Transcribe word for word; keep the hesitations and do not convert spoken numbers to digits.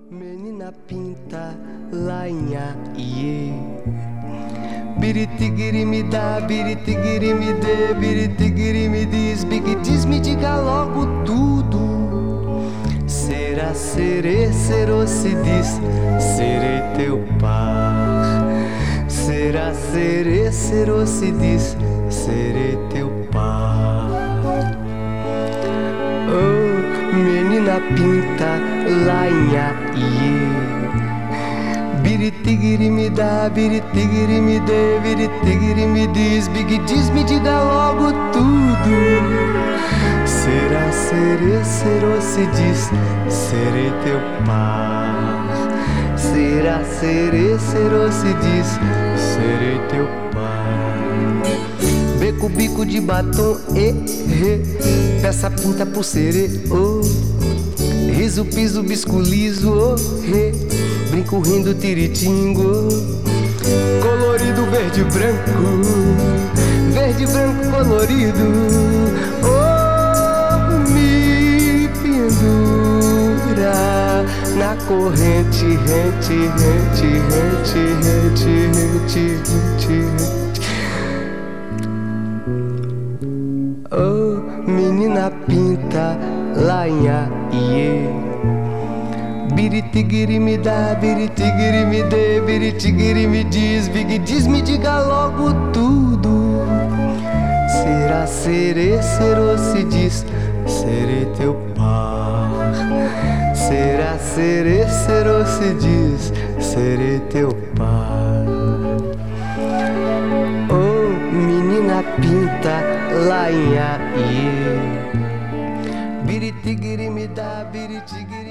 Menina pinta lainha iê, biritigiri me dá, biritigiri me dê, biritigiri me diz, big diz, me diga logo tudo. Será, serê, serô, se diz, serei teu par. Será, serê, serô, se diz, serei teu par. Oh, menina pinta lainha iê, biritigiri me dá, biritigiri me dê, biritigiri me diz, big diz, me diga logo tudo. Será, serê, serô, se diz, serei teu par. Será, serê, serô, se diz, serei teu par. Beco, bico de batom, e, re, peça, pinta, pulseire, oh. Riso, piso, bisco liso, oh, re, brinco, rindo, tiritingo, colorido, verde, branco, verde, branco, colorido, oh, me pendura na corrente, rente, rente, rente, rente, rente, rente. Oh, menina pinta lainha iê, biritigiri me dá, biritigiri me dê, biritigiri me diz, big diz, me diga logo tudo. Será, serê, serô, se diz, serei teu par. Será, serê, serô, se diz, serei teu par. Oh, menina pinta lainha iê, biritigiri me dá, biritigiri